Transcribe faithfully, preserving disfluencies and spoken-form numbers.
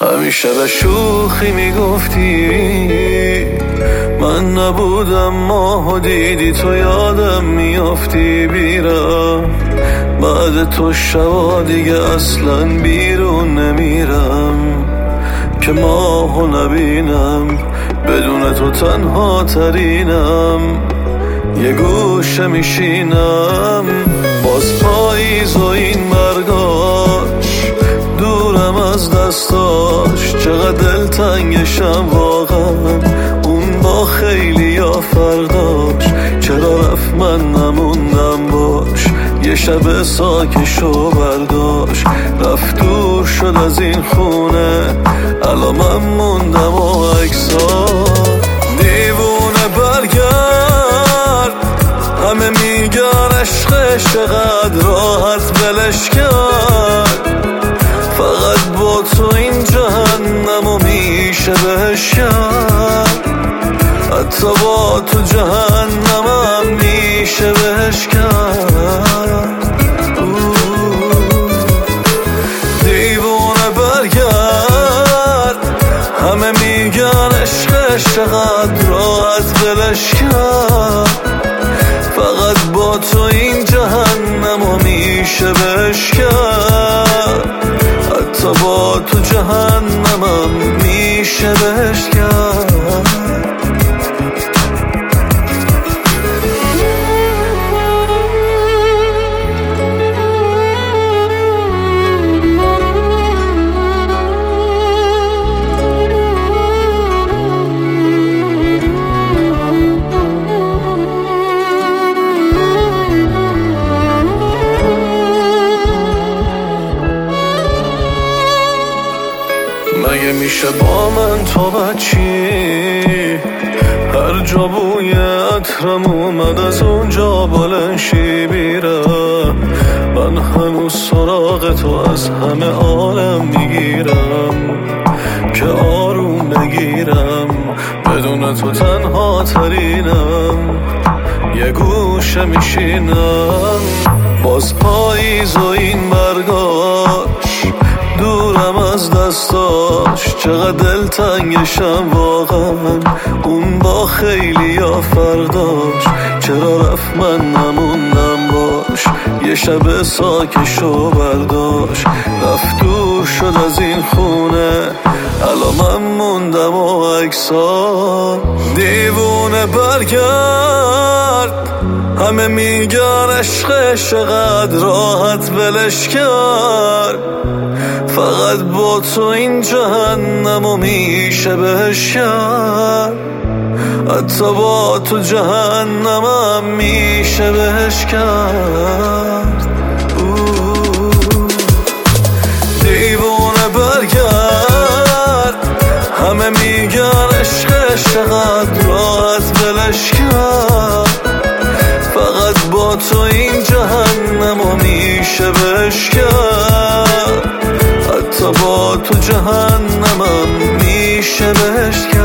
همیشه به شوخی میگفتی من نبودم ماهو دیدی تو یادم میافتی بیرم بعد تو شبا دیگه اصلا بیرون نمیرم که ماهو نبینم بدون تو تنها ترینم یه گوشه میشینم باز پاییز و این برگاش دورم از دستاش چقدر دلتنگشم واقعا اون با خیلی یا فرداش چرا رفت من نموندم باش یه شب ساکشو برداشت رفت دور شد از این خونه الان من موندم و اکسا دیوونه برگرد همه میگن عشقش چقدر راحت بلش کرد فقط با تو این جهنمو میشه بهش کرد حتی با تو جهنمم میشه بهش کرد دیوونه برگرد همه میگن عشقش چقدر راحت بلش کرد فقط با تو این جهنمو میشه بهش کرد حتی با تو جهنمم میشه بهش کرد مگه میشه با من تو بچی هر جا بوی عطرم اومد از اونجا بلنشی بیرم من هنوز سراغ تو از همه عالم میگیرم که آروم بگیرم بدون تو تنها ترینم یه گوشه میشینم باز پاییز و این برگاش دورم از دستاش چقدر دلتنگشم واقعا اون با خیلی یا فرداش چرا رفت من نموندم باش یه شب ساکشو برداشت رفت دور شد از این خونه الان من موندم و اکسا دیوونه برگرد همه میگن عشقش چقدر راحت بلش کرد فقط با تو این جهنمو میشه بهش کرد حتی با تو جهنمم میشه بهش کرد دیوونه برگرد همه میگن عشقش چقدر راحت بلش کرد فقط با تو این جهنمو میشه بهش کرد حتی با تو جهنمم میشه بهش کرد